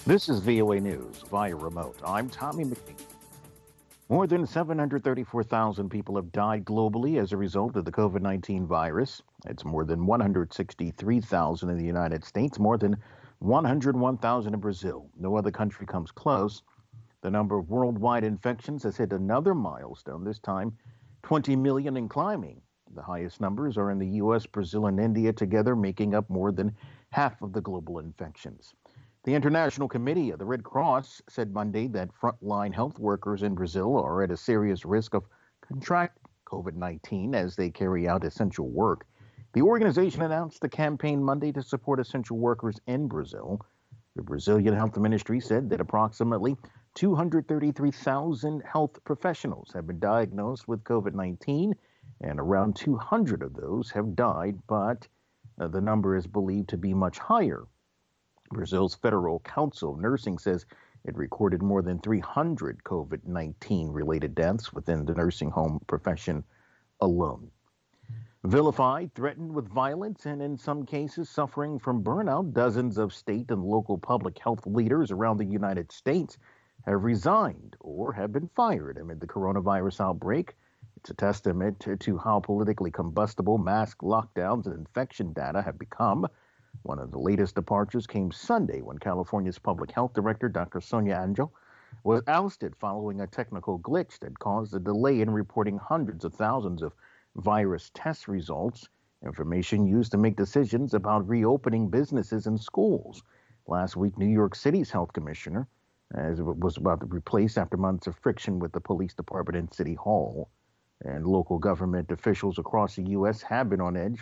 This is VOA News via remote. I'm Tommy McNeil. More than 734,000 people have died globally as a result of the COVID 19 virus. It's more than 163,000 in the United States, more than 101,000 in Brazil. No other country comes close. The number of worldwide infections has hit another milestone, this time 20 million and climbing. The highest numbers are in the U.S., Brazil, and India together, making up more than half of the global infections. The International Committee of the Red Cross said Monday that frontline health workers in Brazil are at a serious risk of contracting COVID 19 as they carry out essential work. The organization announced a campaign Monday to support essential workers in Brazil. The Brazilian Health Ministry said that approximately 233,000 health professionals have been diagnosed with COVID 19, and around 200 of those have died, but the number is believed to be much higher. Brazil's Federal Council of Nursing says it recorded more than 300 COVID 19 related deaths within the nursing home profession alone. Vilified, threatened with violence, and in some cases suffering from burnout, dozens of state and local public health leaders around the United States have resigned or have been fired amid the coronavirus outbreak. It's a testament to how politically combustible mask lockdowns and infection data have become. One of the latest departures came Sunday when California's public health director, Dr. Sonia Angel, was ousted following a technical glitch that caused a delay in reporting hundreds of thousands of virus test results, information used to make decisions about reopening businesses and schools. Last week, New York City's health commissioner was about to be replaced after months of friction with the police department and city hall. And local government officials across the U.S. have been on edge